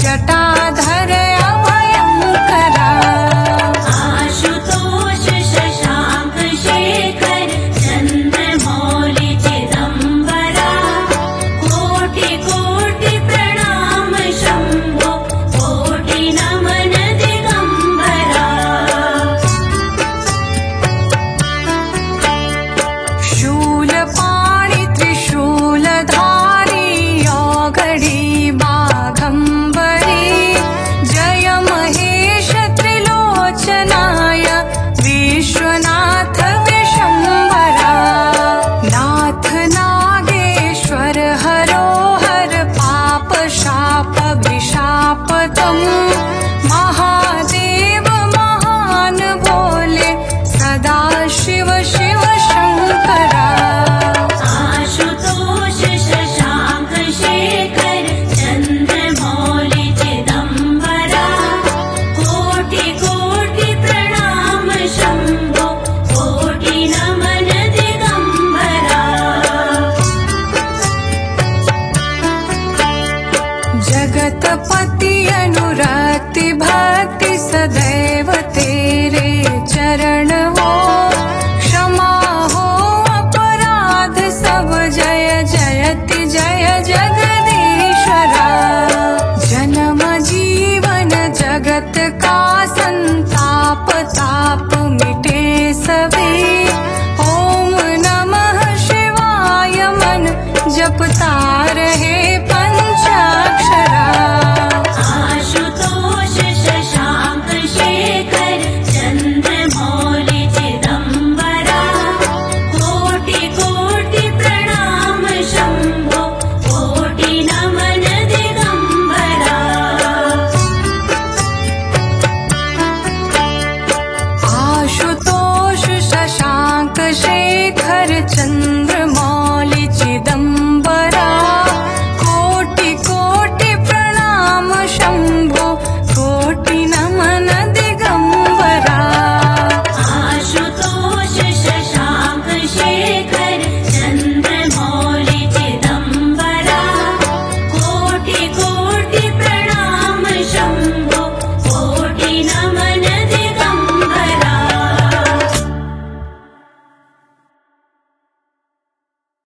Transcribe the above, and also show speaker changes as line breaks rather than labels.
जटाधर अभयंकरा।
आशुतोष शशांक शेखर चंद्रमौलि चिदंबरा। कोटि कोटि प्रणाम शंभो कोटि नमन दिगंबरा।
शूलपाणि त्रिशूलधारी औघड़ी बाघंबरी। जय महेश त्रिलोचनाय विश्वनाथ विशंबरा। नाथ नागेश्वर हरोहर पाप शाप विशापतम्। महादेव महान भोले सदा शिव शिव शंकरा।
आशुतोष शशांक शेखर चंद्रमौलि चिदंबरा। कोटि कोटि प्रणाम शंभो कोटि नमन दिगंबरा।
जगतपति अनुरक्ति भक्ति सदैव तेरे चरण हो। क्षमा हो अपराध सब जय जयति जय जगदीश्वरा। जन्म जीवन जगत का